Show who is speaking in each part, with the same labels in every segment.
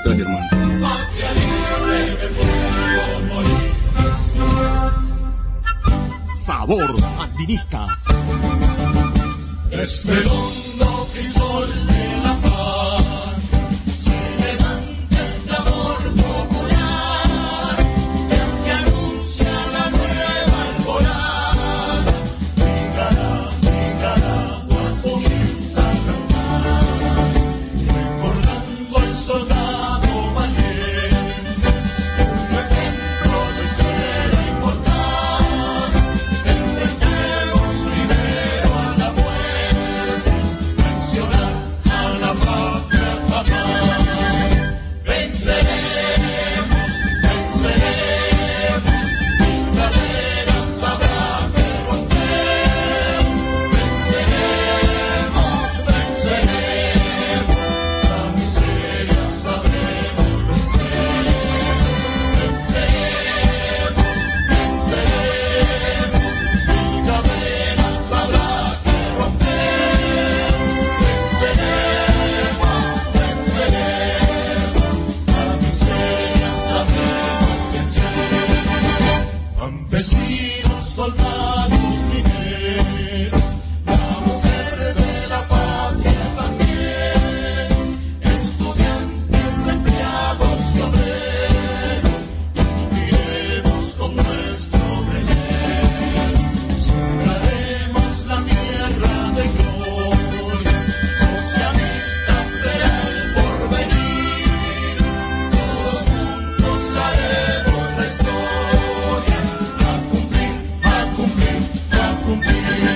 Speaker 1: Gracias, hermano.
Speaker 2: Sabor Sandinista.
Speaker 3: Desde el hondo crisol de la paz se levanta el clamor popular, ya se anuncia la nueva alborada. Nicaragua comienza a cantar, recordando al soldado valiente, un ejemplo de ser inmortal. Enfrentemos primero a la muerte, mencionar a la patria papá. Venceremos, venceremos, mil cadenas habrá que romper. Venceremos, venceremos, la miseria sabremos vencer. Venceremos, venceremos, mil cadenas habrá que romper. Venceremos, venceremos, la miseria sabremos vencer. Campesinos, soldados, mineros, la mujer de la patria también, estudiantes, empleados y obreros, viviremos con nuestro deber. Sembraremos la tierra de gloria, socialista será el porvenir. Todos juntos haremos la historia, a cumplir, a cumplir, a cumplir.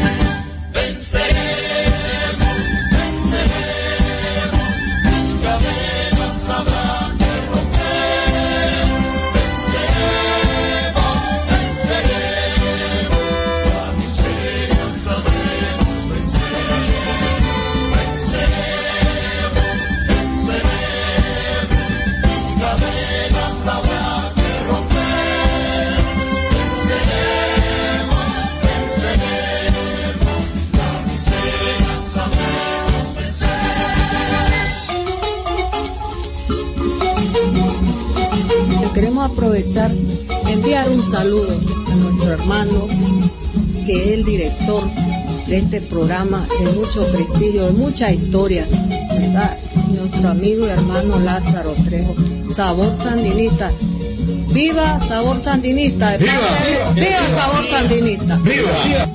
Speaker 3: Venceremos, venceremos, mil cadenas habrá que romper. Venceremos, venceremos, la miseria sabremos vencer. Venceremos, venceremos, mil cadenas habrá que romper. Venceremos, venceremos, la miseria sabremos vencer.
Speaker 4: Queremos aprovechar, enviar un saludo a nuestro hermano, que es el director de este programa de mucho prestigio, de mucha historia, ¿verdad? Nuestro amigo y hermano Lázaro Trejo. Sabor Sandinista. ¡Viva Sabor Sandinista!
Speaker 1: ¡Viva!
Speaker 4: ¡Viva Sabor Sandinista!
Speaker 1: ¡Viva!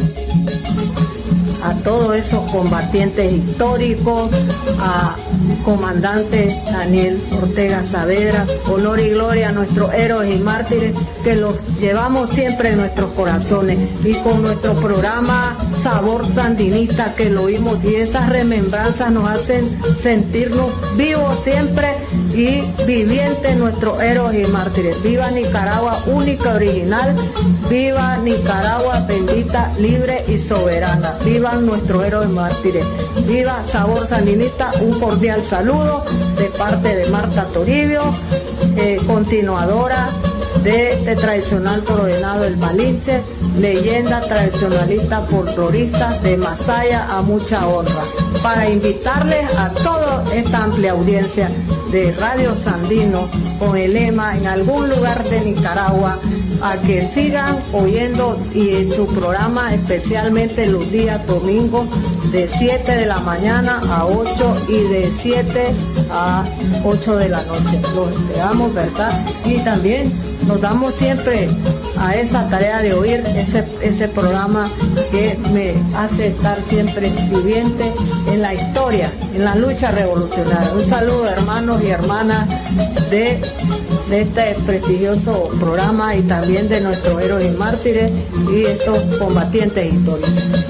Speaker 4: A todos esos combatientes históricos, a comandante Daniel Ortega Saavedra, honor y gloria a nuestros héroes y mártires, que los llevamos siempre en nuestros corazones, y con nuestro programa Sabor Sandinista, que lo oímos, y esas remembranzas nos hacen sentirnos vivos siempre y vivientes nuestros héroes y mártires. Viva Nicaragua única, original, viva Nicaragua bendita, libre y soberana, viva nuestros héroes y mártires, viva Sabor Sandinista. Un cordial saludo de parte de Marta Toribio, continuadora de este tradicional toro de venado El Malinche, leyenda tradicionalista folclorista de Masaya, a mucha honra, para invitarles a toda esta amplia audiencia de Radio Sandino con el lema en algún lugar de Nicaragua, a que sigan oyendo y en su programa, especialmente los días domingos, de 7 de la mañana a 8 y de 7 a 8 de la noche. Los esperamos, ¿verdad? Y también nos damos siempre a esa tarea de oír ese programa que me hace estar siempre viviente en la historia, en la lucha revolucionaria. Un saludo, hermanos y hermanas de este prestigioso programa, y también de nuestros héroes y mártires y estos combatientes históricos.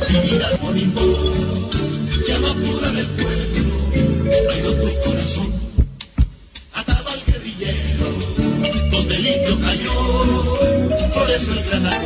Speaker 3: Llama pura del pueblo, traigo tu corazón, ataba al guerrillero, donde el indio cayó, por eso el granado.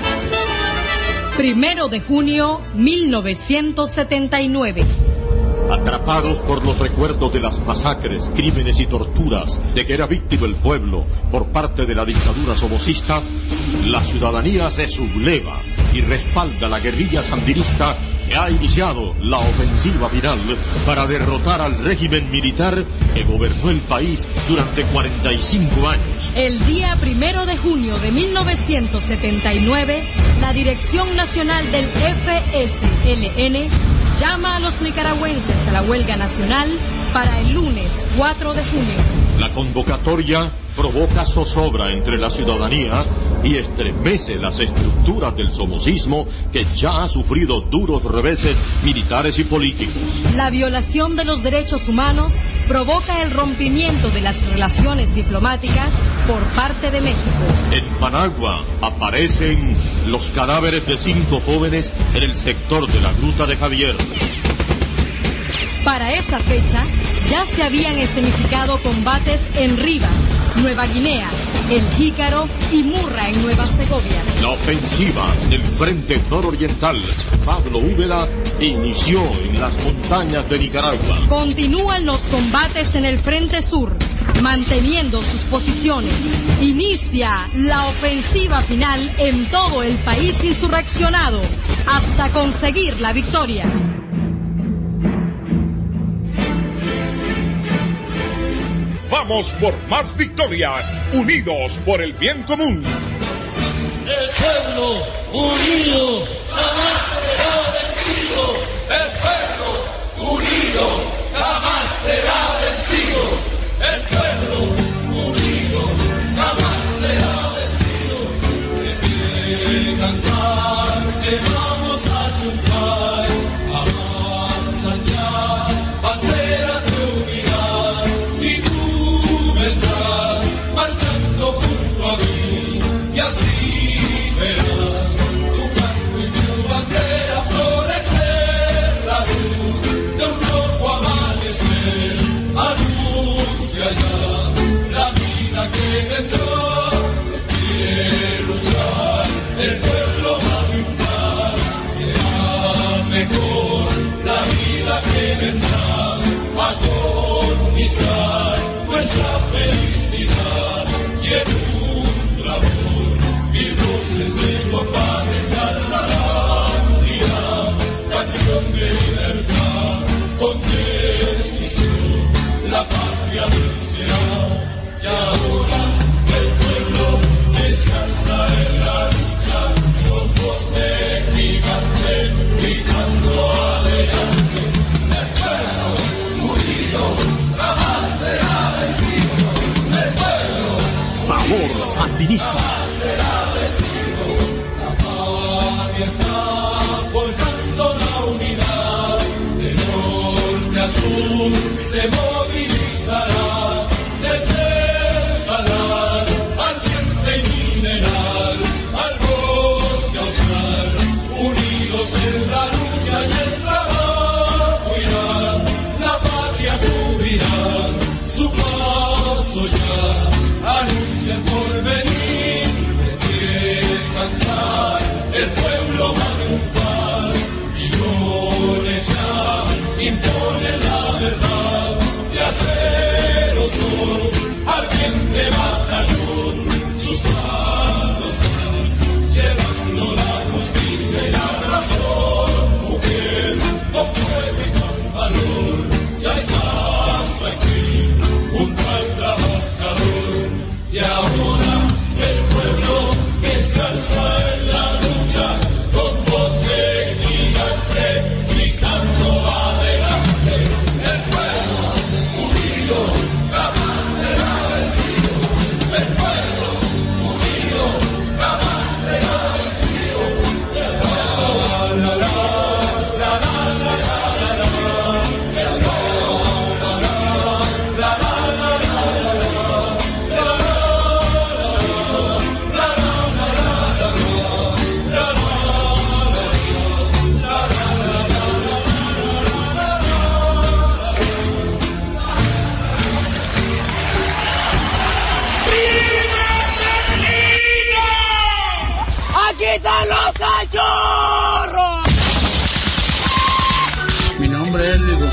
Speaker 5: 1 de junio 1979.
Speaker 1: Atrapados por los recuerdos de las masacres, crímenes y torturas de que era víctima el pueblo por parte de la dictadura somocista, la ciudadanía se subleva y respalda la guerrilla sandinista que ha iniciado la ofensiva final para derrotar al régimen militar que gobernó el país durante 45 años.
Speaker 2: El día 1 de junio de 1979, la Dirección Nacional del FSLN llama a los nicaragüenses a la huelga nacional para el lunes 4 de junio.
Speaker 1: La convocatoria provoca zozobra entre la ciudadanía y estremece las estructuras del somocismo que ya ha sufrido duros reveses militares y políticos.
Speaker 2: La violación de los derechos humanos provoca el rompimiento de las relaciones diplomáticas por parte de México.
Speaker 1: En Managua aparecen los cadáveres de 5 jóvenes en el sector de la Gruta de Javier.
Speaker 2: Para esta fecha, ya se habían escenificado combates en Rivas, Nueva Guinea, El Jícaro y Murra en Nueva Segovia.
Speaker 1: La ofensiva del Frente Nororiental, Pablo Úbeda, inició en las montañas de Nicaragua.
Speaker 2: Continúan los combates en el Frente Sur, manteniendo sus posiciones. Inicia la ofensiva final en todo el país insurreccionado, hasta conseguir la victoria.
Speaker 5: Vamos por más victorias, unidos por el bien común.
Speaker 3: El pueblo unido jamás será vencido. El pueblo unido jamás será vencido. El pueblo unido jamás será vencido. De pie cantar que vamos a triunfar. Avanzan ya banderas de unidad y tú vendrás marchando junto a mí y así verás tu canto y tu bandera florecer, la luz de un rojo amanecer anuncia ya la vida que vendrá. Quiere luchar, el pueblo va a triunfar, será mejor la vida que vendrá a conquistar nuestra felicidad y en un clamor mil voces de compadres se alzarán, dirán canción de libertad, con decisión la patria vencerá. Y ahora el pueblo descansa en la lucha, con voz de gigante gritando adelante. El pueblo unido jamás será vencido. El pueblo
Speaker 1: Sabor sandinista.
Speaker 3: jamás será vencido. La patria está forjando la unidad. De norte a sur se movilizará. Desde el salar, ardiente y mineral, al bosque austral, unidos en la lucha y el trabajo irán. La patria cubrirán, su paso ya anuncia el porvenir.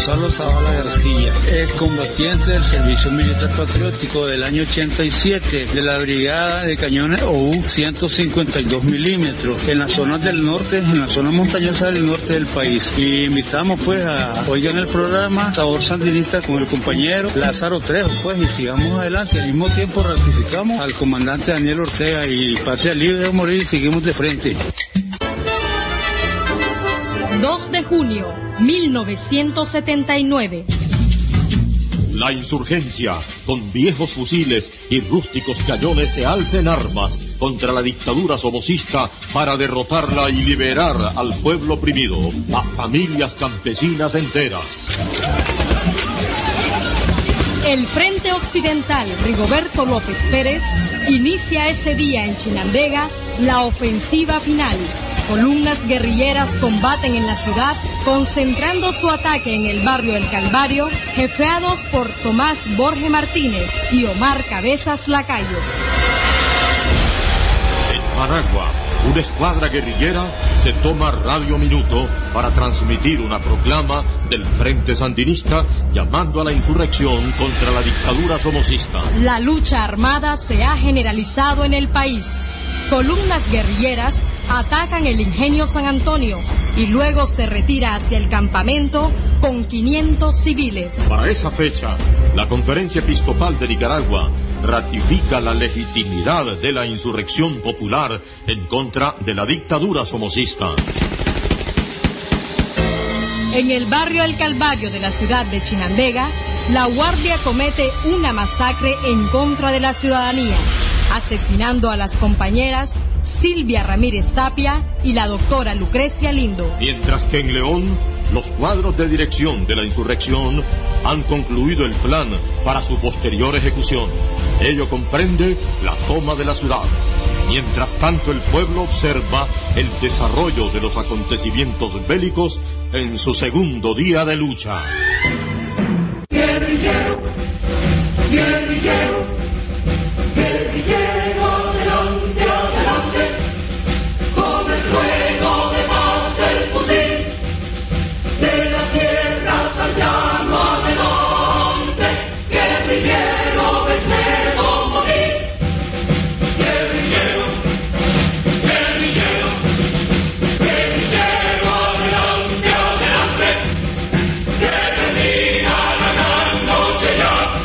Speaker 6: Gonzalo Zavala García, excombatiente del Servicio Militar Patriótico del año 87 de la Brigada de Cañones OU 152 milímetros en las zonas del norte, en la zona montañosa del norte del país. Y invitamos pues a oigan el programa Sabor Sandinista con el compañero Lázaro Trejo, pues, y sigamos adelante. Al mismo tiempo ratificamos al comandante Daniel Ortega y Patria Libre de Morir y seguimos de frente.
Speaker 2: 2 de junio, 1979.
Speaker 1: La insurgencia, con viejos fusiles y rústicos cañones, se alza en armas contra la dictadura somocista para derrotarla y liberar al pueblo oprimido, a familias campesinas enteras.
Speaker 2: El Frente Occidental Rigoberto López Pérez inicia ese día en Chinandega la ofensiva final. Columnas guerrilleras combaten en la ciudad, concentrando su ataque en el barrio El Calvario, jefeados por Tomás Borge Martínez y Omar Cabezas Lacayo.
Speaker 1: En Managua, una escuadra guerrillera se toma Radio Minuto para transmitir una proclama del Frente Sandinista llamando a la insurrección contra la dictadura somocista.
Speaker 2: La lucha armada se ha generalizado en el país. Columnas guerrilleras atacan el Ingenio San Antonio y luego se retira hacia el campamento con 500 civiles.
Speaker 1: Para esa fecha, la Conferencia Episcopal de Nicaragua ratifica la legitimidad de la insurrección popular en contra de la dictadura somocista.
Speaker 2: En el barrio El Calvario de la ciudad de Chinandega, la Guardia comete una masacre en contra de la ciudadanía, asesinando a las compañeras Silvia Ramírez Tapia y la doctora Lucrecia Lindo.
Speaker 1: Mientras que en León, los cuadros de dirección de la insurrección han concluido el plan para su posterior ejecución. Ello comprende la toma de la ciudad. Mientras tanto, el pueblo observa el desarrollo de los acontecimientos bélicos en su segundo día de lucha.
Speaker 3: Guerrillero, guerrillero, guerrillero, adelante, adelante, con el fuego de paz del fusil, de la tierra al llano adelante, guerrillero, vencer o morir. Guerrillero, guerrillero, guerrillero, adelante, adelante, que termina la gran noche ya.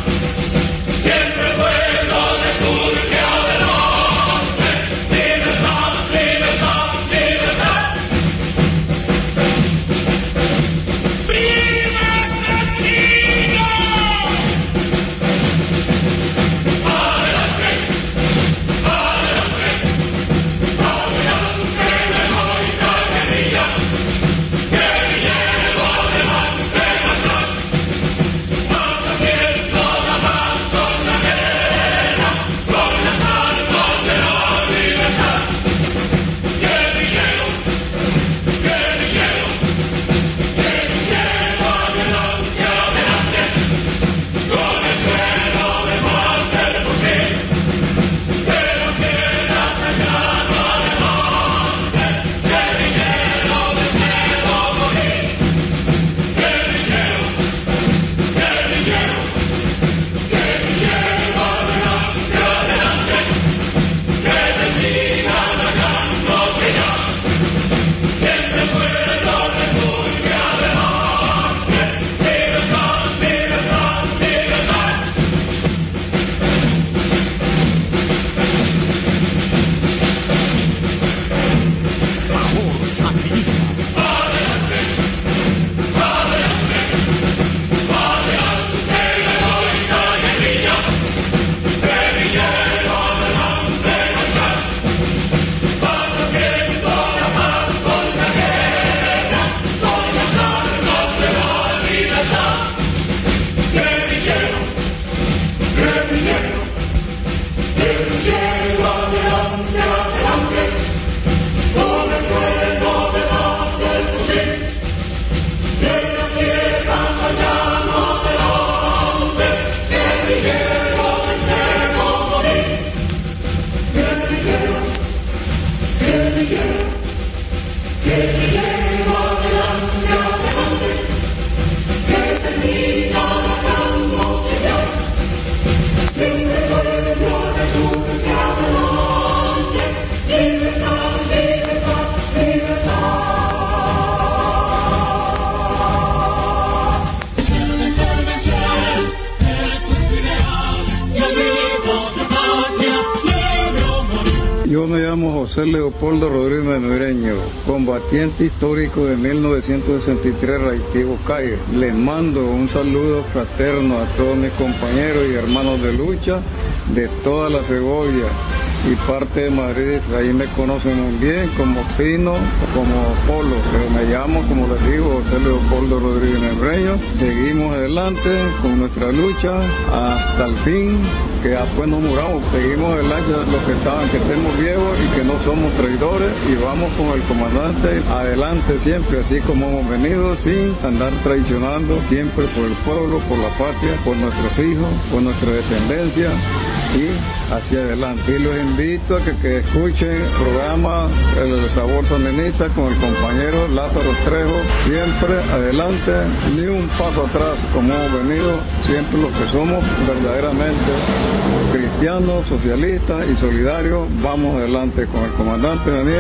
Speaker 6: Yo me llamo José Leopoldo Rodríguez Membreño, combatiente histórico de 1963, reactivo Calle. Les mando un saludo fraterno a todos mis compañeros y hermanos de lucha de toda la Segovia y parte de Madrid. Ahí me conocen muy bien como Pino o como Polo, pero me llamo, como les digo, José Leopoldo Rodríguez Membreño. Seguimos adelante con nuestra lucha hasta el fin, que después nos muramos. Seguimos adelante los que estemos viejos y que no somos traidores, y vamos con el comandante adelante siempre, así como hemos venido, sin andar traicionando, siempre por el pueblo, por la patria, por nuestros hijos, por nuestra descendencia y hacia adelante. Y los invito a que escuchen el programa El Sabor Sandinista con el compañero Lázaro Trejo. Siempre adelante, ni un paso atrás, como hemos venido, siempre los que somos verdaderamente cristianos, socialistas y solidarios. Vamos adelante con el comandante Daniel.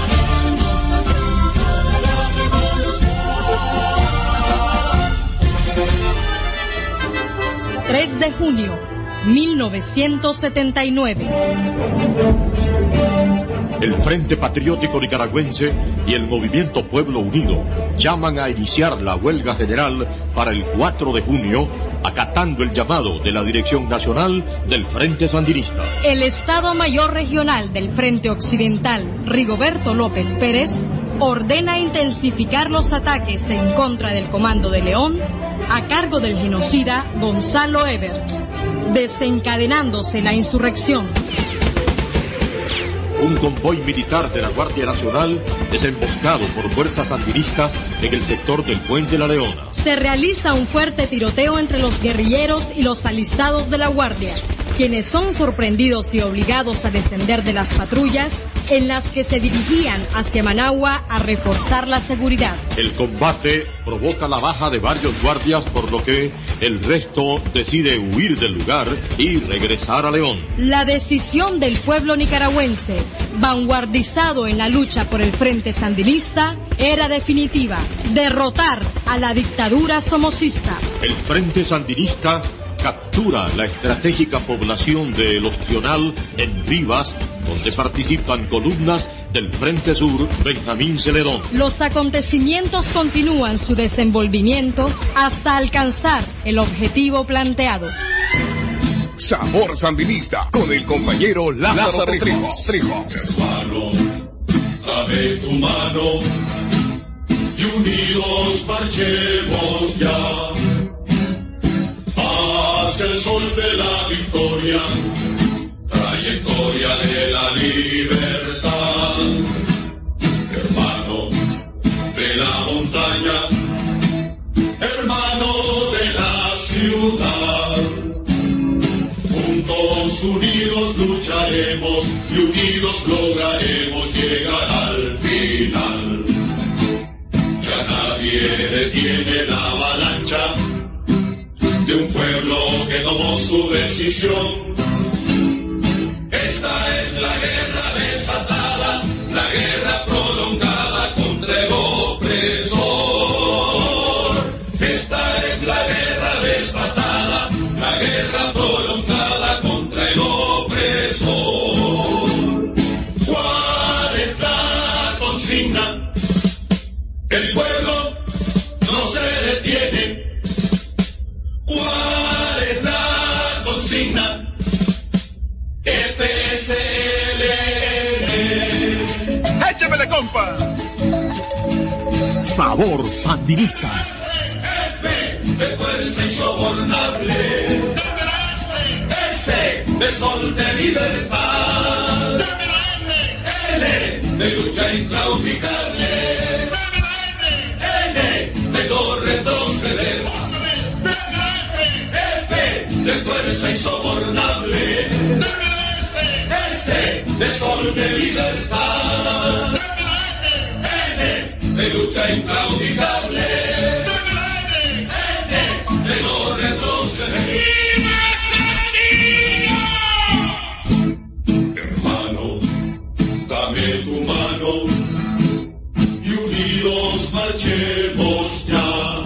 Speaker 2: 3 de junio 1979.
Speaker 1: El Frente Patriótico Nicaragüense y el Movimiento Pueblo Unido llaman a iniciar la huelga general para el 4 de junio, acatando el llamado de la Dirección Nacional del Frente Sandinista.
Speaker 2: El Estado Mayor Regional del Frente Occidental, Rigoberto López Pérez, ordena intensificar los ataques en contra del Comando de León a cargo del genocida Gonzalo Everts, desencadenándose la insurrección.
Speaker 1: Un convoy militar de la Guardia Nacional es emboscado por fuerzas sandinistas en el sector del Puente La Leona.
Speaker 2: Se realiza un fuerte tiroteo entre los guerrilleros y los alistados de la Guardia, quienes son sorprendidos y obligados a descender de las patrullas en las que se dirigían hacia Managua a reforzar la seguridad.
Speaker 1: El combate provoca la baja de varios guardias, por lo que el resto decide huir del lugar y regresar a León.
Speaker 2: La decisión del pueblo nicaragüense, vanguardizado en la lucha por el Frente Sandinista, era definitiva: derrotar a la dictadura somocista.
Speaker 1: El Frente Sandinista captura la estratégica población de El Ostional en Rivas, donde participan columnas del Frente Sur Benjamín Celedón.
Speaker 2: Los acontecimientos continúan su desenvolvimiento hasta alcanzar el objetivo planteado.
Speaker 5: Sabor Sandinista con el compañero Lázaro Trijos.
Speaker 3: Hermano, dame tu mano y unidos marchemos ya hacia el sol de la victoria, trayectoria de la libertad. Hermano de la montaña, hermano de la ciudad, juntos unidos lucharemos y unidos lograremos llegar al final. Ya nadie detiene la avalancha de un pueblo que tomó su decisión. Esta es la guerra desatada, la guerra prolongada contra el opresor. Esta es la guerra desatada, la guerra prolongada contra el opresor. ¿Cuál es la consigna? El pueblo no se detiene. ¿Cuál es la consigna? FSLN.
Speaker 5: ¡Échemele, compa!
Speaker 1: Sabor Sandinista.
Speaker 3: F de fuerza insobornable. S de sol de libertad. L de lucha inclaudicable. N de no retroceder. F de fuerza insobornable. S de sol de libertad. N de lucha inclaudicable. N de no retroceder. Hermano, dame tu mano y unidos marchemos ya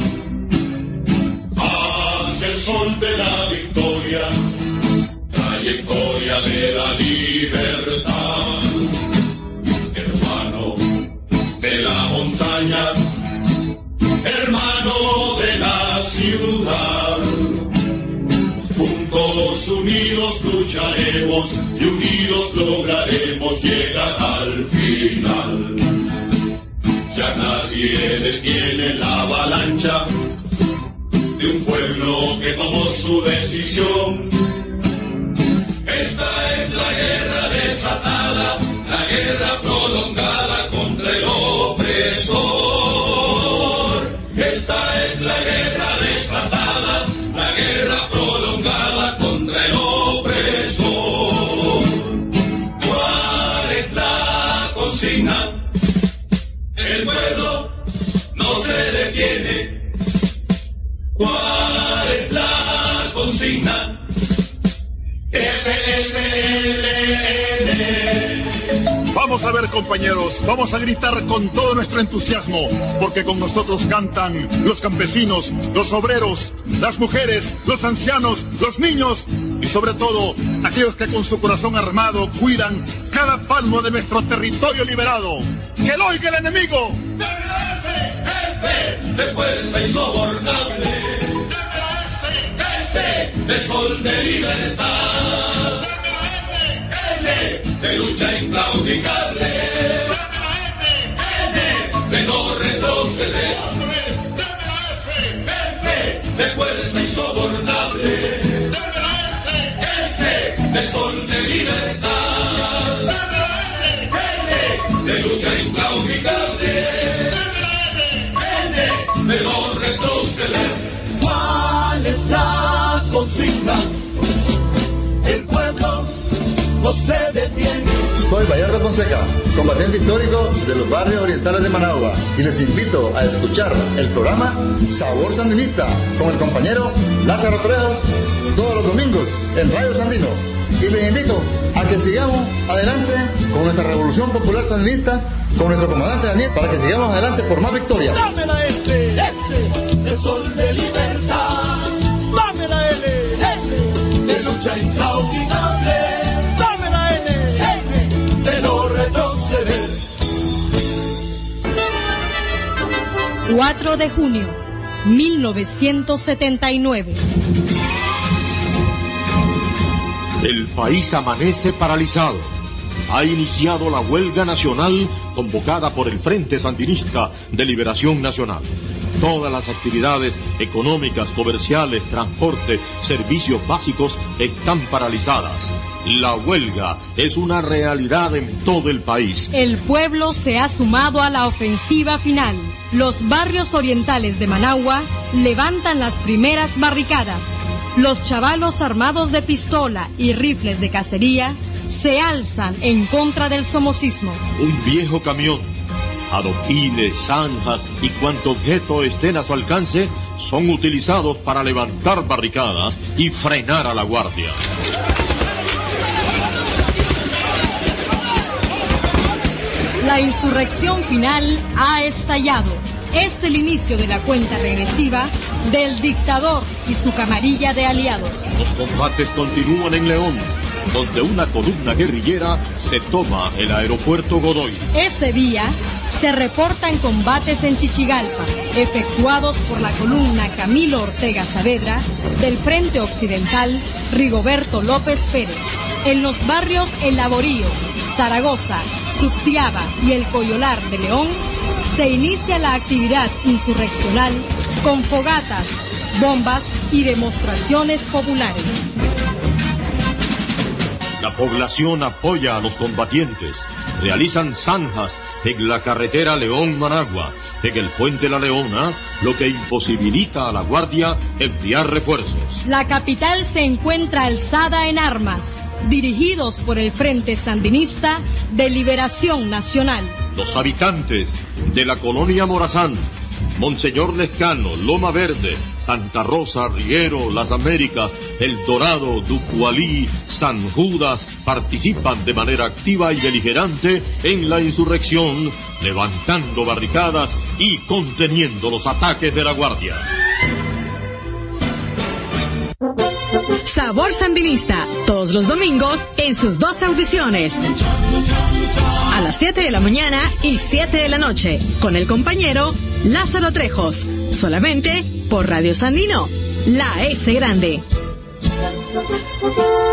Speaker 3: hacia el sol de la victoria, trayectoria de la libertad. unidos lucharemos y unidos lograremos llegar al final. Ya nadie detiene la avalancha de un pueblo que tomó su decisión. Esta es la guerra desatada, la guerra prolongada contra el opresor. Esta es la guerra desatada, la guerra prolongada contra el opresor. ¿Cuál es la consigna? El pueblo no se detiene. ¿Cuál es la consigna?
Speaker 5: Vamos a ver, compañeros, vamos a gritar con todo nuestro entusiasmo, porque con nosotros cantan los campesinos, los obreros, las mujeres, los ancianos, los niños y sobre todo aquellos que con su corazón armado cuidan cada palmo de nuestro territorio liberado. ¡Que lo oiga el enemigo!
Speaker 3: De fuerza insobornable, de sol de libertad, de lucha inclaudicable, de no retroceder, de fuerza insobornable, de sol de libertad, de lucha inclaudicable, de no retroceder. ¿Cuál es la consigna? El pueblo no se detiene.
Speaker 7: Soy Bayardo Fonseca, combatiente histórico de los barrios orientales de Managua, y les invito a escuchar el programa Sabor Sandinista con el compañero Lázaro Trejos todos los domingos en Radio Sandino. Y les invito a que sigamos adelante con nuestra revolución popular sandinista, con nuestro comandante Daniel, para que sigamos adelante por más victorias.
Speaker 3: Dame la S, de sol de libertad. Dame la L, de lucha inclaudicable. Dame la N, de no retroceder.
Speaker 2: 4 de junio, 1979.
Speaker 1: El país amanece paralizado. Ha iniciado la huelga nacional convocada por el Frente Sandinista de Liberación Nacional. Todas las actividades económicas, comerciales, transporte, servicios básicos están paralizadas. La huelga es una realidad en todo el país.
Speaker 2: El pueblo se ha sumado a la ofensiva final. Los barrios orientales de Managua levantan las primeras barricadas. Los chavalos armados de pistola y rifles de cacería se alzan en contra del somocismo.
Speaker 1: Un viejo camión, adoquines, zanjas y cuanto objeto estén a su alcance son utilizados para levantar barricadas y frenar a la guardia.
Speaker 2: La insurrección final ha estallado. Es el inicio de la cuenta regresiva del dictador y su camarilla de aliados.
Speaker 1: Los combates continúan en León, donde una columna guerrillera se toma el aeropuerto Godoy.
Speaker 2: Ese día se reportan combates en Chichigalpa, efectuados por la columna Camilo Ortega Saavedra del Frente Occidental Rigoberto López Pérez. En los barrios El Laborío, Zaragoza, Subtiaba y El Coyolar de León se inicia la actividad insurreccional con fogatas, bombas y demostraciones populares.
Speaker 1: La población apoya a los combatientes. Realizan zanjas en la carretera León-Managua, en el puente La Leona, lo que imposibilita a la guardia enviar refuerzos.
Speaker 2: La capital se encuentra alzada en armas, dirigidos por el Frente Sandinista de Liberación Nacional.
Speaker 1: Los habitantes de la colonia Morazán, Monseñor Lescano, Loma Verde, Santa Rosa, Riero, Las Américas, El Dorado, Ducualí, San Judas participan de manera activa y beligerante en la insurrección, levantando barricadas y conteniendo los ataques de la guardia.
Speaker 8: Sabor Sandinista, todos los domingos en sus 2 audiciones. A las 7 de la mañana y 7 de la noche, con el compañero Lázaro Trejos, solamente por Radio Sandino, la S grande.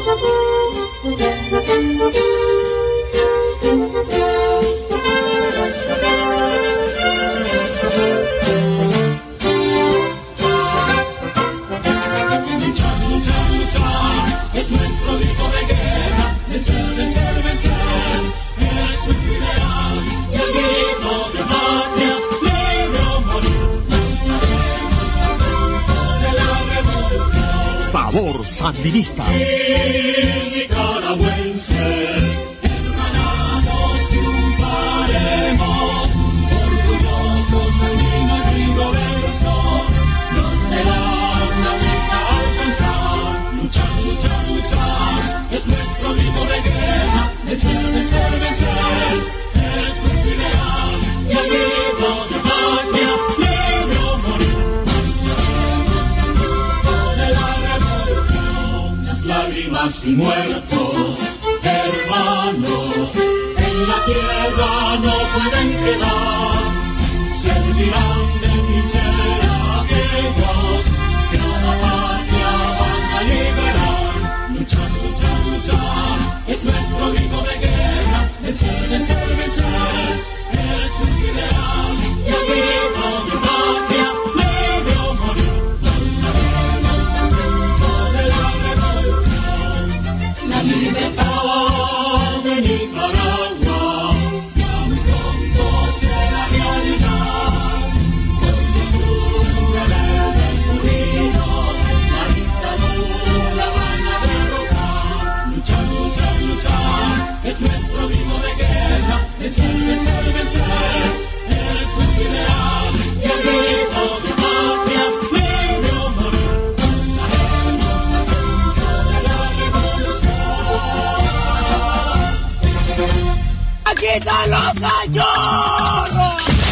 Speaker 1: Sabor sandinista.
Speaker 3: Nicaragüense, hermanados triunfaremos, orgullosos Sandino y Rigoberto, nos verán la meta alcanzar. Luchar, luchar, luchar, es nuestro grito de guerra. Vencer, vencer, vencer, es nuestro ideal. Y el grito de patria, libre o morir, marcharemos en grupo de la revolución. Las lágrimas y muertos, hermanos, en la tierra no pueden quedar. Servirán de trinchera aquellos que a la patria van a liberar. Luchar, luchar, luchar, es nuestro grito de guerra. Vencer, vencer, vencer, es nuestro ideal. Y el grito de patria, libre o morir, marcharemos en grupo de la revolución. La libertad de Nicaragua ya muy pronto será realidad. Porque sus rebeldes unidos la dictadura van a derrocar. Luchar, luchar, luchar, es nuestro grito de guerra. Vencer, vencer, vencer, es nuestro ideal. Y el grito de patria, libre o morir, marcharemos en grupo de la revolución. ¡Aquí están los cachorros!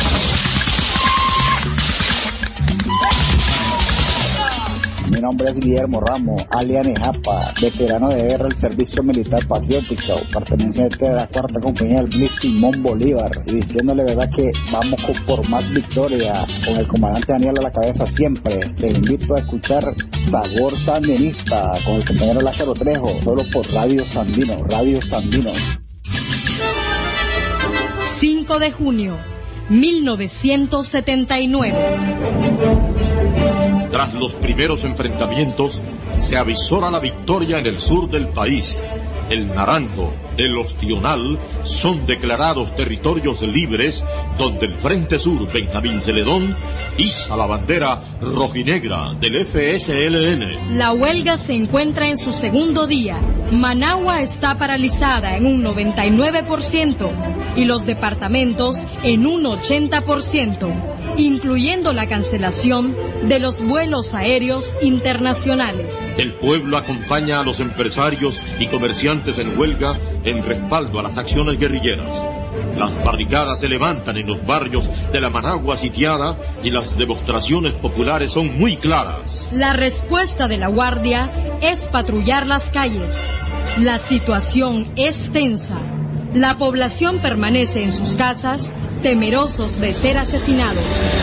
Speaker 9: Mi nombre es Guillermo Ramos, alias Nejapa, veterano de guerra del Servicio Militar Patriótico, perteneciente de la Cuarta Compañía del Blitz Simón Bolívar, y diciéndole verdad que vamos por más victoria, con el comandante Daniel a la cabeza siempre. Les invito a escuchar Sabor Sandinista con el compañero Lázaro Trejo, solo por Radio Sandino, Radio Sandino.
Speaker 2: 5 de junio, 1979.
Speaker 1: Tras los primeros enfrentamientos, se avisora la victoria en el sur del país. El Naranjo, el Ostional, son declarados territorios libres, donde el Frente Sur, Benjamín Celedón, iza la bandera rojinegra del FSLN.
Speaker 2: La huelga se encuentra en su segundo día. Managua está paralizada en un 99% y los departamentos en un 80%, incluyendo la cancelación de los vuelos aéreos internacionales.
Speaker 1: El pueblo acompaña a los empresarios y comerciantes en huelga en respaldo a las acciones guerrilleras. Las barricadas se levantan en los barrios de la Managua sitiada y las demostraciones populares son muy claras.
Speaker 2: La respuesta de la Guardia es patrullar las calles. La situación es tensa. La población permanece en sus casas, temerosos de ser asesinados.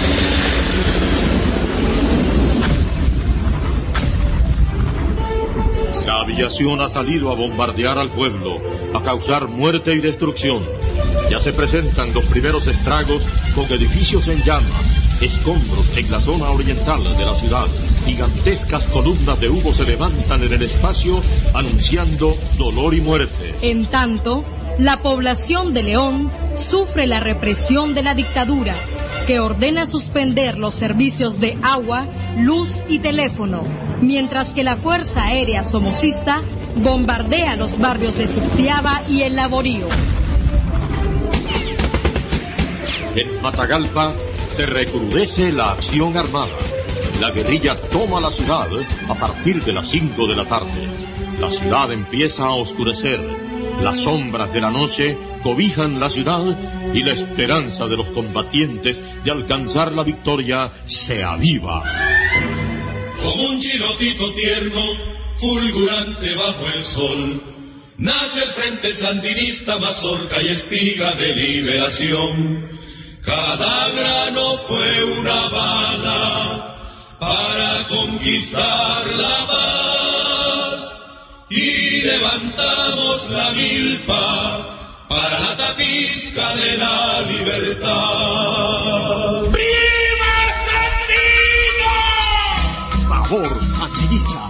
Speaker 1: La aviación ha salido a bombardear al pueblo, a causar muerte y destrucción. Ya se presentan los primeros estragos con edificios en llamas, escombros en la zona oriental de la ciudad. Gigantescas columnas de humo se levantan en el espacio anunciando dolor y muerte.
Speaker 2: En tanto, la población de León sufre la represión de la dictadura, que ordena suspender los servicios de agua, luz y teléfono, mientras que la Fuerza Aérea Somocista bombardea los barrios de Sutiaba y El Laborío.
Speaker 1: En Matagalpa se recrudece la acción armada. La guerrilla toma la ciudad a partir de las 5 de la tarde. La ciudad empieza a oscurecer. Las sombras de la noche cobijan la ciudad y la esperanza de los combatientes de alcanzar la victoria se aviva.
Speaker 3: Como un chilotito tierno, fulgurante bajo el sol, nace el Frente Sandinista, mazorca y espiga de liberación. Cada grano fue una bala para conquistar la paz y levantamos la milpa para la tapisca de la libertad. ¡Viva Sandino!
Speaker 1: Sabor sandinista.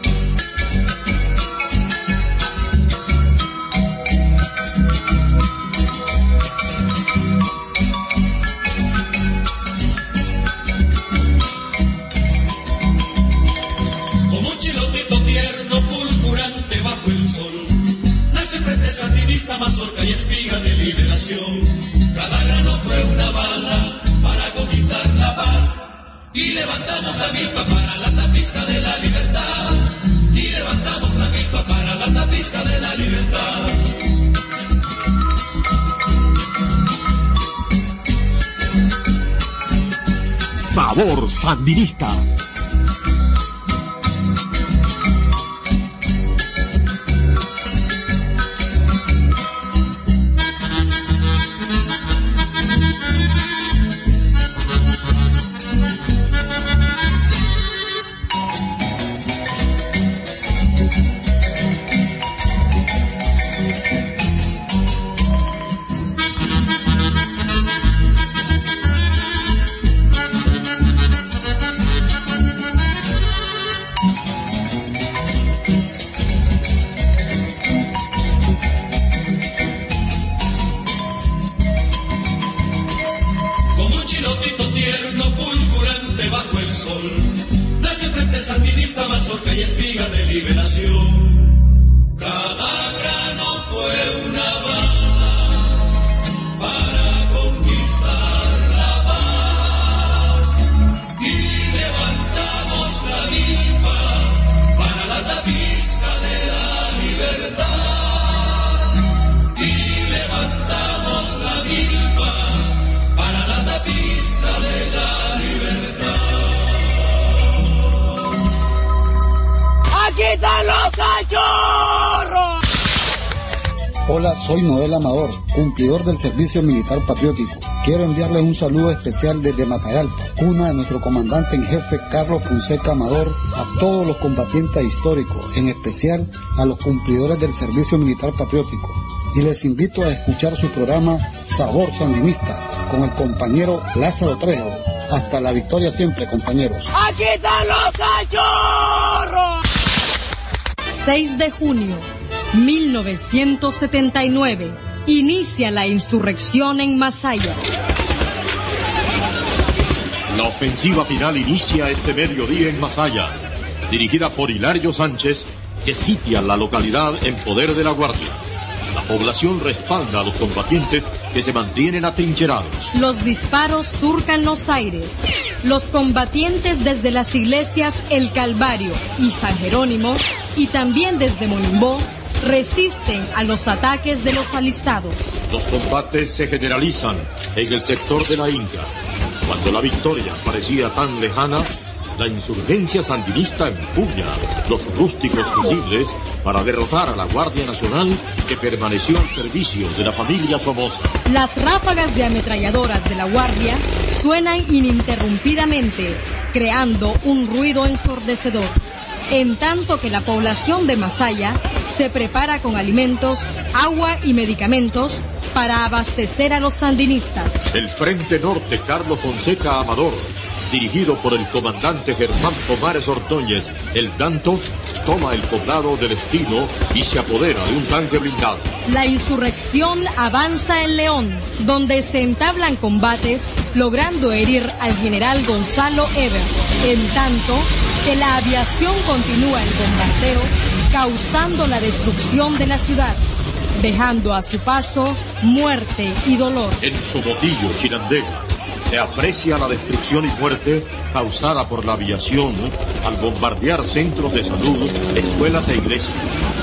Speaker 3: Mazorca y espiga de liberación. Cada grano fue una bala para conquistar la paz. Y levantamos la milpa para la tapisca de la libertad. Y levantamos la milpa para la tapisca de la libertad.
Speaker 1: Sabor sandinista.
Speaker 10: Hola, soy Noel Amador, cumplidor del Servicio Militar Patriótico. Quiero enviarles un saludo especial desde Matagalpa, cuna de nuestro comandante en jefe Carlos Fonseca Amador, a todos los combatientes históricos, en especial a los cumplidores del Servicio Militar Patriótico. Y les invito a escuchar su programa Sabor Sandinista con el compañero Lázaro Trejo. Hasta la victoria siempre, compañeros.
Speaker 3: ¡Aquí están los cachorros!
Speaker 2: 6 de junio 1979. Inicia la insurrección en Masaya.
Speaker 1: La ofensiva final inicia este mediodía en Masaya, dirigida por Hilario Sánchez, que sitia la localidad en poder de la Guardia. La población respalda a los combatientes que se mantienen atrincherados.
Speaker 2: Los disparos surcan los aires. Los combatientes desde las iglesias El Calvario y San Jerónimo, y también desde Monimbó, resisten a los ataques de los alistados.
Speaker 1: Los combates se generalizan en el sector de la Inca. Cuando la victoria parecía tan lejana, la insurgencia sandinista empuña los rústicos fusibles para derrotar a la Guardia Nacional, que permaneció al servicio de la familia Somoza.
Speaker 2: Las ráfagas de ametralladoras de la Guardia suenan ininterrumpidamente, creando un ruido ensordecedor, en tanto que la población de Masaya se prepara con alimentos, agua y medicamentos para abastecer a los sandinistas.
Speaker 1: El Frente Norte Carlos Fonseca Amador, dirigido por el comandante Germán Pomares Ordóñez, el Danto, toma el poblado del Espino y se apodera de un tanque blindado.
Speaker 2: La insurrección avanza en León, donde se entablan combates, logrando herir al general Gonzalo Eber, en tanto que la aviación continúa el bombardeo, causando la destrucción de la ciudad, dejando a su paso muerte y dolor.
Speaker 1: En Somotillo, Chinandega, se aprecia la destrucción y muerte causada por la aviación al bombardear centros de salud, escuelas e iglesias.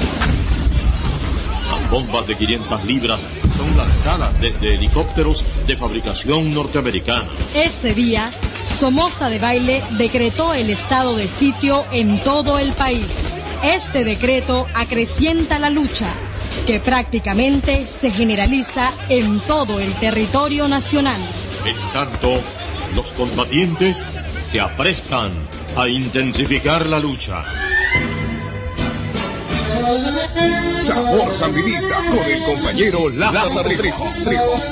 Speaker 1: Las bombas de 500 libras son lanzadas desde helicópteros de fabricación norteamericana.
Speaker 2: Ese día, Somoza de Baile decretó el estado de sitio en todo el país. Este decreto acrecienta la lucha, que prácticamente se generaliza en todo el territorio nacional.
Speaker 1: En tanto, los combatientes se aprestan a intensificar la lucha.
Speaker 11: Sabor Sandinista con el compañero Lázaro Trejos.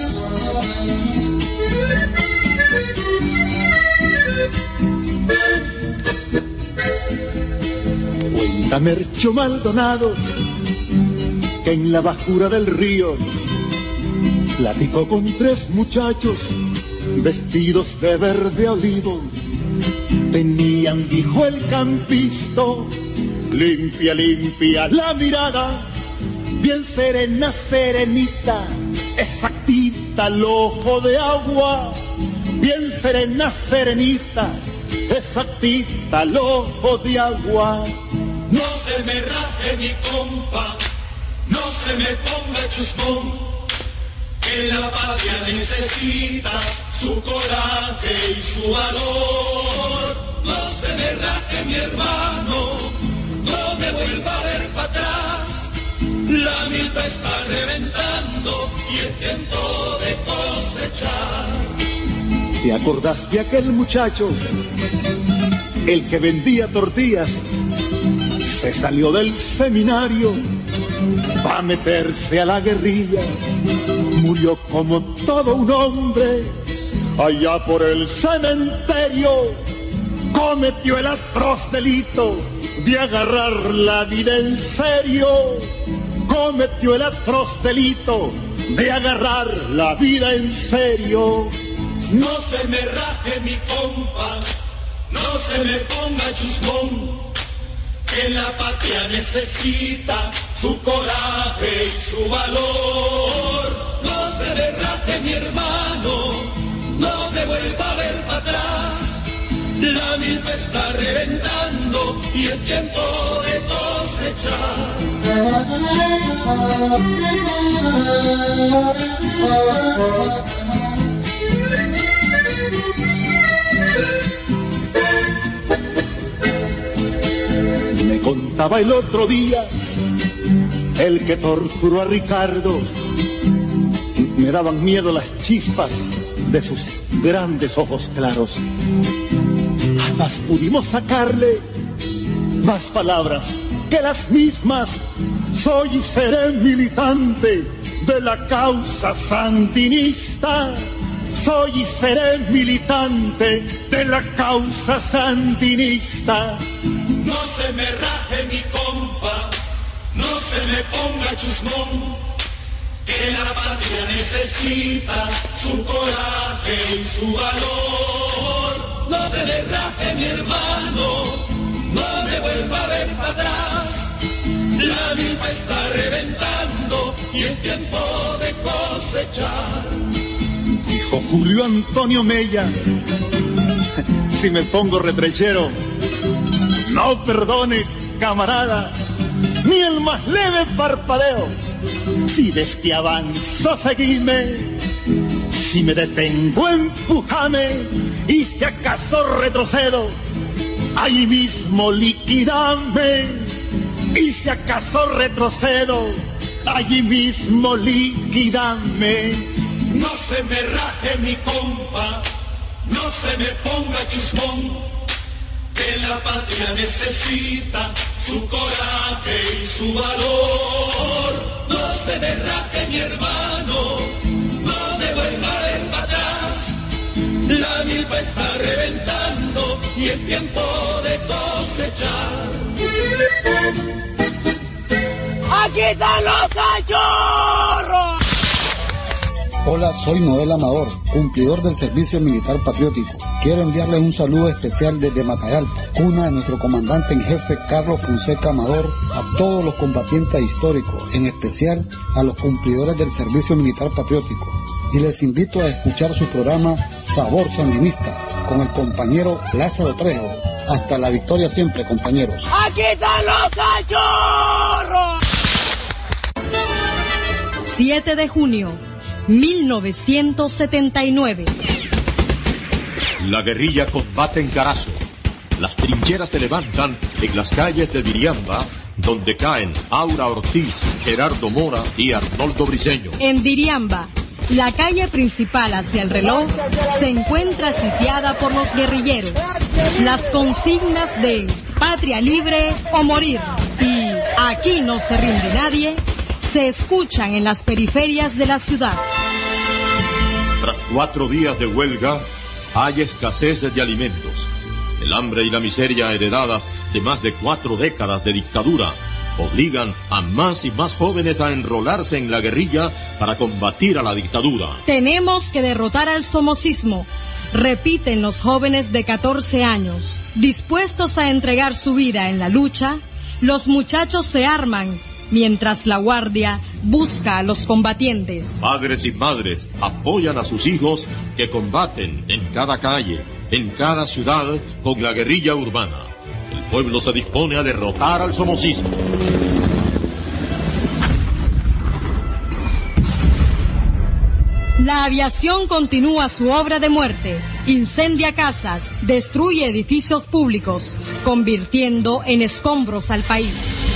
Speaker 3: Cuenta Mercho Maldonado que en la bajura del río platicó con 3 muchachos vestidos de verde olivo. Tenían, dijo el campisto, limpia, limpia la mirada, bien serena, serenita, exactita el ojo de agua, bien serena, serenita, exactita el ojo de agua.
Speaker 12: No se me raje mi compa, no se me ponga chusmón, que la patria necesita su coraje y su valor. No se me raje mi hermano, no me vuelva a ver para atrás, la milpa está reventando y es tiempo de cosechar.
Speaker 3: ¿Te acordás de aquel muchacho, el que vendía tortillas? Se salió del seminario, va a meterse a la guerrilla, murió como todo un hombre, allá por el cementerio, cometió el atroz delito de agarrar la vida en serio, cometió el atroz delito de agarrar la vida en serio.
Speaker 12: No se me raje mi compa, no se me ponga chusmón, que la patria necesita su coraje y su valor. No se me raje mi hermano, no me vuelva a ver para atrás, la milpa está reventando y es tiempo de cosechar.
Speaker 3: Me contaba el otro día el que torturó a Ricardo, me daban miedo las chispas de sus grandes ojos claros. Jamás pudimos sacarle más palabras que las mismas. Soy y seré militante de la causa sandinista. Soy y seré militante de la causa sandinista.
Speaker 12: No se me raje mi compa, no se me ponga chusmón, que la patria necesita su coraje y su valor. No se me raje mi hermano, no me vuelva a ver para atrás, la milpa está reventando y es tiempo de cosechar.
Speaker 3: Dijo Julio Antonio Mella, si me pongo retrechero, no perdone, camarada, ni el más leve parpadeo. Si ves que avanzo, seguime. Si me detengo, empujame. Y si acaso retrocedo, ahí mismo liquidame. Y si acaso retrocedo, allí mismo liquidame.
Speaker 12: No se me raje mi compa, no se me ponga chusmón, que la patria necesita su coraje y su valor. No se me raje mi hermano, no me vuelva a ver para atrás, la milpa está reventando y es tiempo de cosechar.
Speaker 13: ¡Aquí están los cachorros!
Speaker 10: Hola, soy Noel Amador, cumplidor del Servicio Militar Patriótico. Quiero enviarles un saludo especial desde Matagalpa, cuna de nuestro comandante en jefe Carlos Fonseca Amador, a todos los combatientes históricos, en especial a los cumplidores del Servicio Militar Patriótico. Y les invito a escuchar su programa Sabor Sandinista con el compañero Lázaro Trejo. Hasta la victoria siempre, compañeros.
Speaker 13: ¡Aquí están los cachorros!
Speaker 2: 7 de junio 1979.
Speaker 1: La guerrilla combate en Carazo. Las trincheras se levantan en las calles de Diriamba, donde caen Aura Ortiz, Gerardo Mora y Arnoldo Briceño.
Speaker 2: En Diriamba, la calle principal hacia el reloj se encuentra sitiada por los guerrilleros. Las consignas de Patria Libre o Morir y Aquí no se rinde nadie, se escuchan en las periferias de la ciudad.
Speaker 1: Tras 4 días de huelga, hay escasez de alimentos. El hambre y la miseria heredadas de más de 4 décadas de dictadura obligan a más y más jóvenes a enrolarse en la guerrilla para combatir a la dictadura.
Speaker 2: Tenemos que derrotar al somocismo, repiten los jóvenes de 14 años. Dispuestos a entregar su vida en la lucha, los muchachos se arman, mientras la guardia busca a los combatientes.
Speaker 1: Padres y madres apoyan a sus hijos que combaten en cada calle, en cada ciudad, con la guerrilla urbana. El pueblo se dispone a derrotar al somocismo.
Speaker 2: La aviación continúa su obra de muerte, incendia casas, destruye edificios públicos, convirtiendo en escombros al país.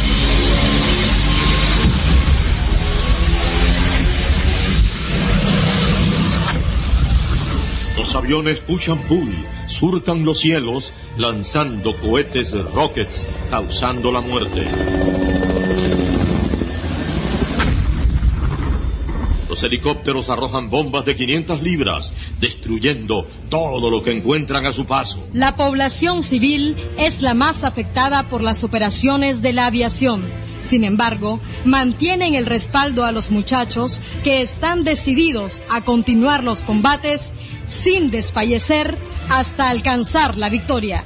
Speaker 1: Los aviones push and pull surcan los cielos, lanzando cohetes rockets, causando la muerte. Los helicópteros arrojan bombas de 500 libras, destruyendo todo lo que encuentran a su paso.
Speaker 2: La población civil es la más afectada por las operaciones de la aviación. Sin embargo, mantienen el respaldo a los muchachos que están decididos a continuar los combates sin desfallecer hasta alcanzar la victoria.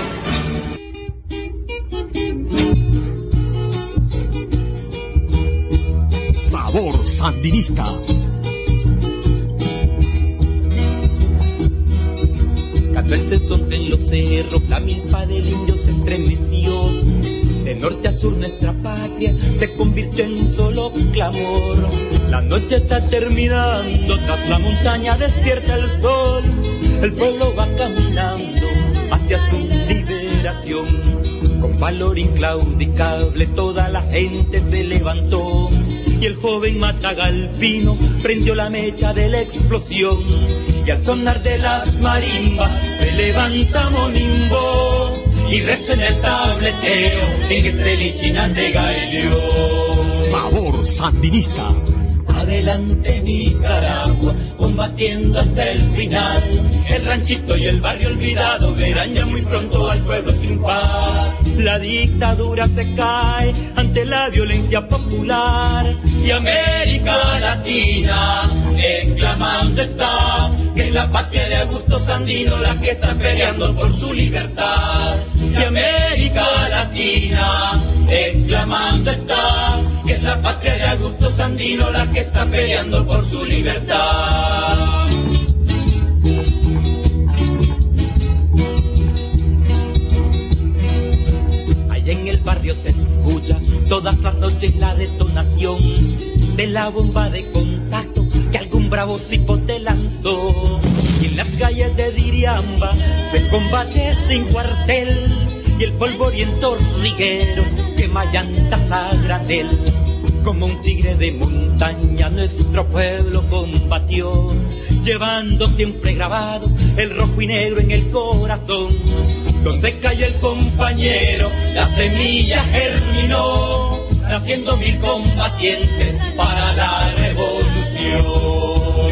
Speaker 11: Sabor sandinista.
Speaker 14: Cantó el sensonte en los cerros, la milpa del indio se estremeció. De norte a sur nuestra patria se convirtió en un solo clamor. La noche está terminando, tras la montaña despierta el sol. El pueblo va caminando hacia su liberación. Con valor inclaudicable toda la gente se levantó. Y el joven matagalpino prendió la mecha de la explosión. Y al sonar de las marimbas se levanta Monimbo y reza en el tableteo en este lichinán de Gailio.
Speaker 11: Sabor sandinista.
Speaker 14: Adelante Nicaragua, combatiendo hasta el final. El ranchito y el barrio olvidado verán ya muy pronto al pueblo triunfar. La dictadura se cae ante la violencia popular. Y América Latina exclamando está que es la patria de Augusto Sandino la que está peleando por su libertad. Y América Latina exclamando está que es la patria de Augusto Sandino la que está peleando por su libertad. Allá en el barrio se escucha todas las noches la detonación de la bomba de contacto que algún bravo cipote lanzó. Y en las calles de Diriamba se combate sin cuartel y el polvoriento riguero quema llantas a granel. Como un tigre de montaña nuestro pueblo combatió, llevando siempre grabado el rojo y negro en el corazón. Donde cayó el compañero, la semilla germinó, naciendo 1000 combatientes para la revolución.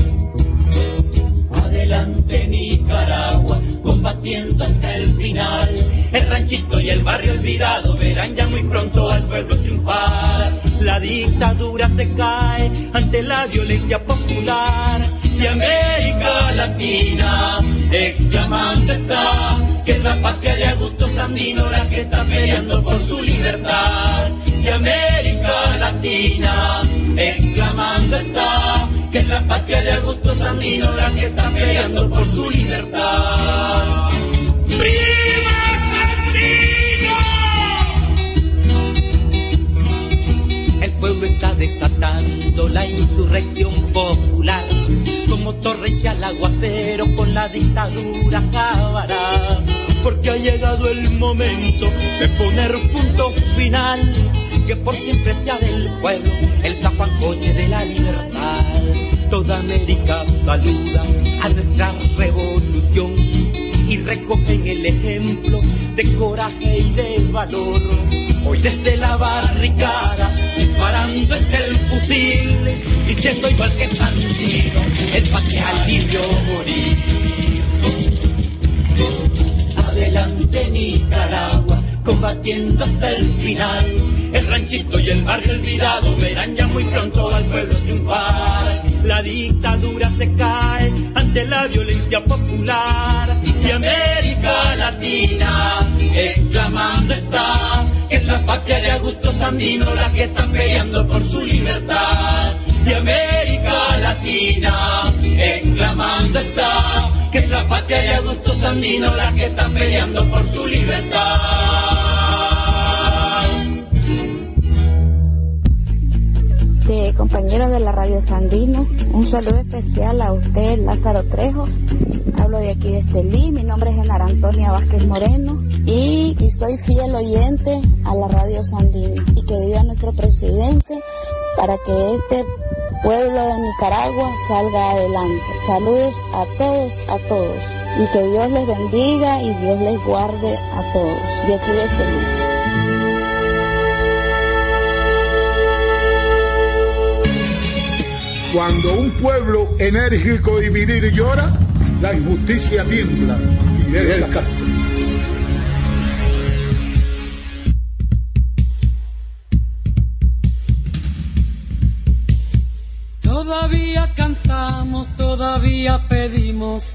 Speaker 14: Adelante Nicaragua, combatiendo hasta el final. El ranchito y el barrio olvidado verán ya muy pronto al pueblo triunfar. La dictadura se cae ante la violencia popular. Y América Latina exclamando está que es la patria de Augusto Sandino la que está peleando por su libertad. Y América Latina exclamando está que es la patria de Augusto Sandino la que está peleando por su libertad. ¡Viva Sandino! El pueblo está desatando la insurrección popular. Como torrente al aguacero con la dictadura acabará. Porque ha llegado el momento de poner punto final. Que por siempre sea del pueblo el zafancoche de la libertad. Toda América saluda a nuestra revolución y recogen el ejemplo de coraje y de valor. Hoy desde La Habana mundo igual que Sandino, el paqueal limpio morir. Adelante Nicaragua, combatiendo hasta el final. El ranchito y el barrio olvidado verán ya muy pronto al pueblo triunfar. La dictadura se cae ante la violencia popular. Y América Latina exclamando está que es la patria de Augusto Sandino la que está peleando por su libertad. Y América Latina exclamando está que es la patria de Augusto Sandino la que está peleando por su libertad.
Speaker 15: Compañeros de la Radio Sandino, un saludo especial a usted, Lázaro Trejos. Hablo de aquí de Estelí, mi nombre es Genara Antonia Vázquez Moreno y soy fiel oyente a la Radio Sandino. Y que viva nuestro presidente para que este pueblo de Nicaragua salga adelante. Saludos a todos y que Dios les bendiga y Dios les guarde a todos. De aquí de Estelí.
Speaker 16: Cuando un pueblo enérgico y viril llora, la injusticia tiembla. Fidel Castro.
Speaker 17: Todavía cantamos, todavía pedimos,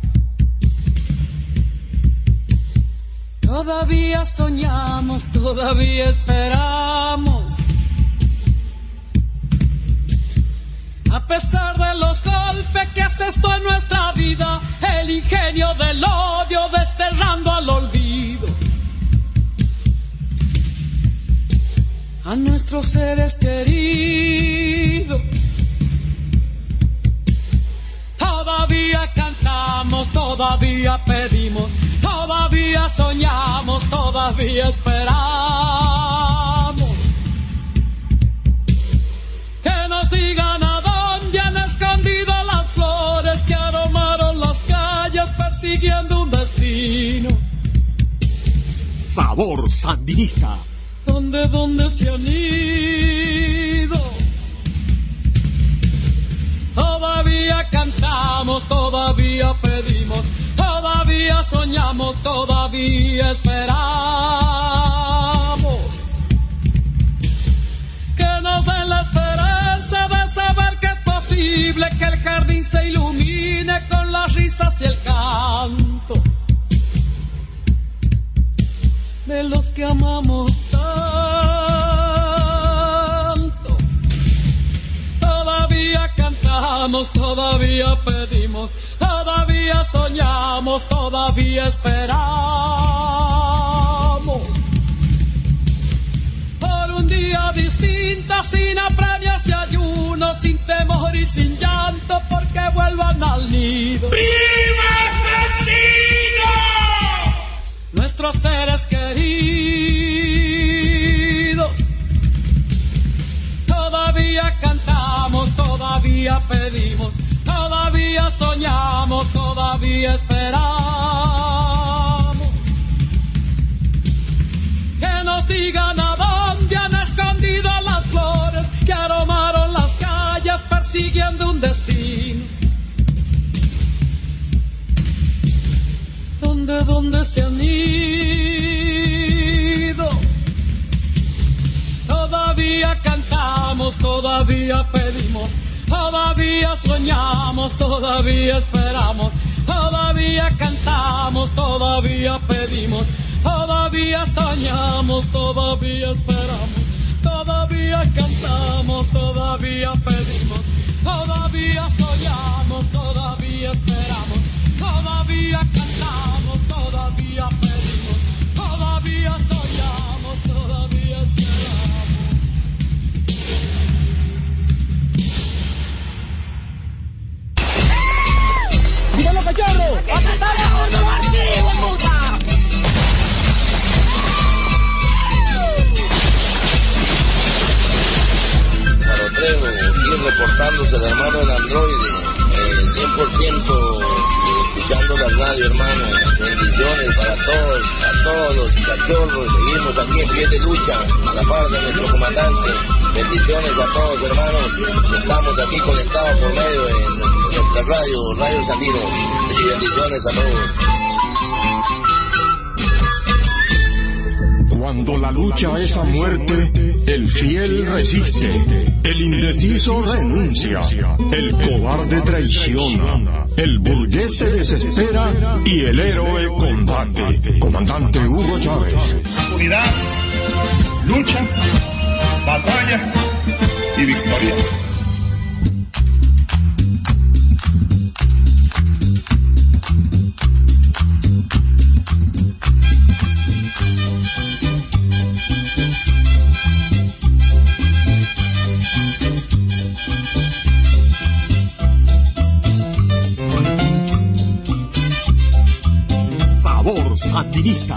Speaker 17: todavía soñamos, todavía esperamos. A pesar de los golpes que asestó en nuestra vida, el ingenio del odio desterrando al olvido a nuestros seres queridos. Todavía cantamos, todavía pedimos, todavía soñamos, todavía esperamos. Que nos digan a dónde han escondido las flores que aromaron las calles persiguiendo un destino.
Speaker 1: Sabor sandinista.
Speaker 17: ¿Dónde se han ido? Todavía cantamos, todavía pedimos, todavía soñamos, todavía esperamos. Que nos den la esperanza de saber que es posible que el jardín se ilumine con las risas y el canto de los que amamos tanto. Todavía cantamos, todavía pedimos, todavía soñamos, todavía esperamos. Por un día distinto, sin apremios de ayuno, sin temor y sin llanto, porque vuelvan al nido.
Speaker 13: ¡Viva Sandino!
Speaker 17: Nuestros seres queridos. Todavía cantamos, todavía pedimos, todavía soñamos, todavía esperamos. Que nos digan a dónde han escondido las flores que aromaron las calles persiguiendo un destino. ¿Dónde se han ido? Todavía cantamos, todavía pedimos, todavía soñamos, todavía esperamos, todavía cantamos, todavía pedimos, todavía soñamos, todavía esperamos, todavía cantamos, todavía pedimos, todavía soñamos, todavía esperamos, todavía cantamos, todavía pedimos, todavía soñamos, todavía esperamos.
Speaker 13: ¡Mira los cachorros! ¡Apretar a uno aquí, puta!
Speaker 18: lucha, la parte de nuestro comandante. Bendiciones a todos, hermanos. Estamos aquí conectados por medio de nuestra Radio Sandino. Y bendiciones a todos.
Speaker 1: Cuando la lucha es a muerte, el fiel resiste, el indeciso renuncia, el cobarde traiciona, el burgués se desespera y el héroe combate. Comandante Hugo Chávez.
Speaker 5: Unidad, lucha, batalla y victoria.
Speaker 1: Sabor sandinista.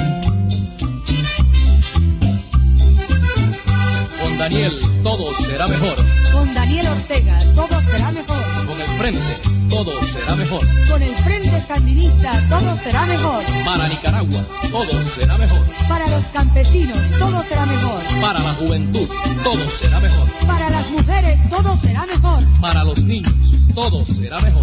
Speaker 19: Con Daniel todo será mejor.
Speaker 2: Con Daniel Ortega todo será mejor.
Speaker 19: Con el Frente todo será mejor.
Speaker 2: Con el Frente Sandinista todo será mejor.
Speaker 19: Para Nicaragua todo será mejor.
Speaker 2: Para los campesinos todo será mejor.
Speaker 19: Para la juventud todo será mejor.
Speaker 2: Para las mujeres todo será mejor.
Speaker 19: Para los niños todo será mejor.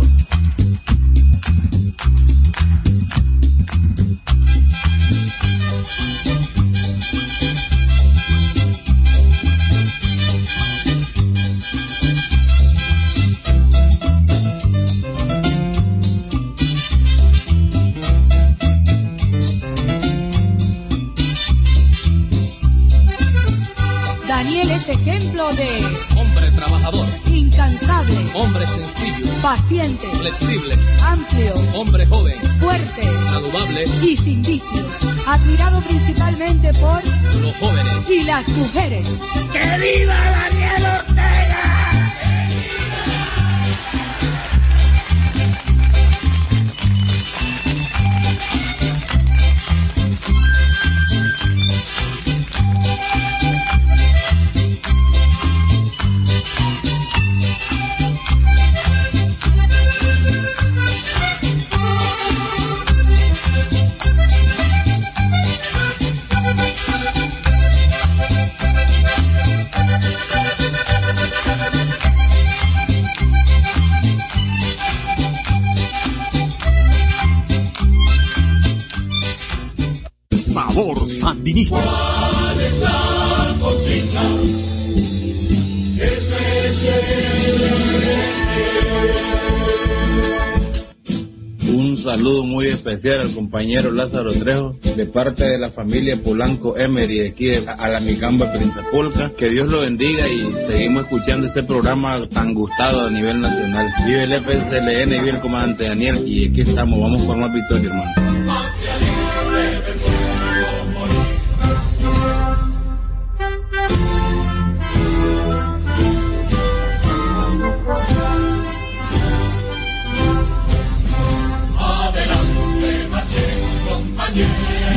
Speaker 2: Daniel es ejemplo de
Speaker 19: hombre trabajador,
Speaker 2: incansable,
Speaker 19: hombre sencillo,
Speaker 2: paciente,
Speaker 19: flexible,
Speaker 2: amplio,
Speaker 19: hombre joven,
Speaker 2: fuerte,
Speaker 19: saludable
Speaker 2: y sin vicios, admirado principalmente por
Speaker 19: los jóvenes
Speaker 2: y las mujeres.
Speaker 3: ¡Que viva Daniel Ortega!
Speaker 1: Sabor sandinista.
Speaker 12: ¿Cuál es la consigna?
Speaker 6: Un saludo muy especial al compañero Lázaro Trejo de parte de la familia Polanco Emery de aquí de Alamicamba, Prinzapolca. Que Dios lo bendiga y seguimos escuchando ese programa tan gustado a nivel nacional. Vive el FSLN, vive el comandante Daniel y aquí estamos, vamos por más victoria, hermano.
Speaker 12: Adelante, marchemos, compañeros,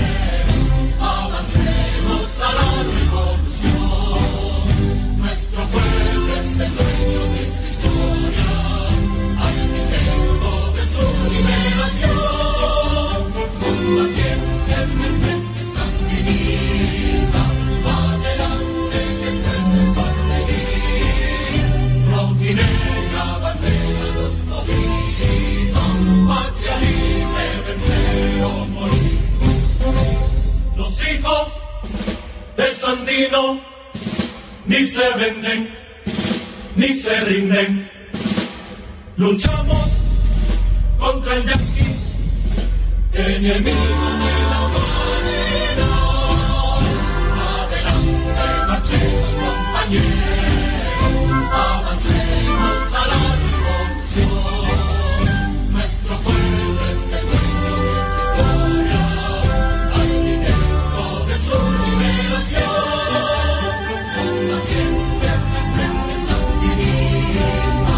Speaker 12: avancemos a la revolución. Nuestro pueblo es el dueño de su historia, arquitecto de su liberación. Combatientes del Frente Sandinista, adelante que tenemos para seguir. Rondinera, bandera, los movidos, patria libre, vencer o morir. Los hijos de Sandino ni se venden, ni se rinden. Luchamos contra el yanqui, enemigo de la humanidad. Adelante, marchemos, compañeros, avancemos a la revolución. Nuestro pueblo es el dueño de su historia, arquitecto de su liberación. Combatientes del Frente Sandinista,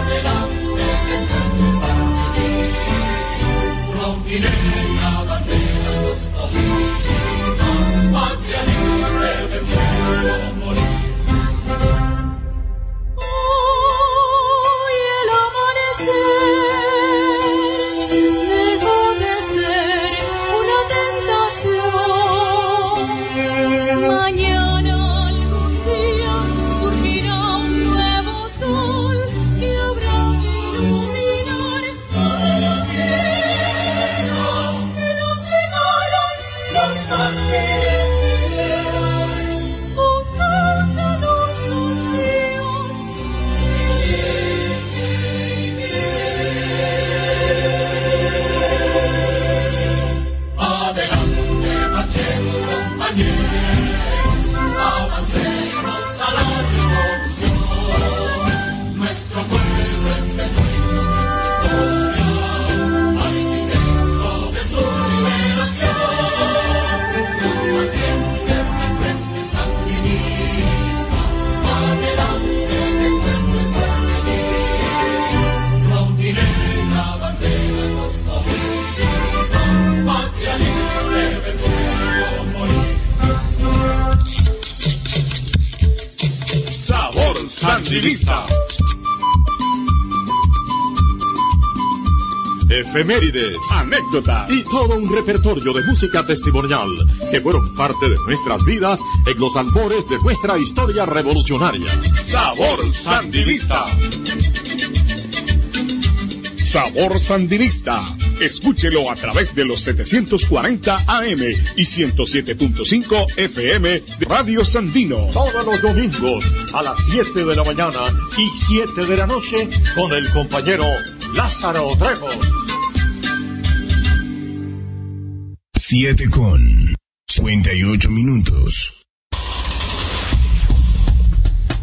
Speaker 12: adelante que tenemos para vivir. Rondinera, bandera.
Speaker 1: Sandinista. Efemérides,
Speaker 11: anécdotas
Speaker 1: y todo un repertorio de música testimonial que fueron parte de nuestras vidas en los albores de nuestra historia revolucionaria.
Speaker 11: Sabor Sandinista. Sabor Sandinista. Escúchelo a través de los 740 AM y 107.5 FM de Radio Sandino.
Speaker 1: Todos los domingos a las 7 de la mañana y 7 de la noche con el compañero Lázaro Trejos.
Speaker 20: 7:58.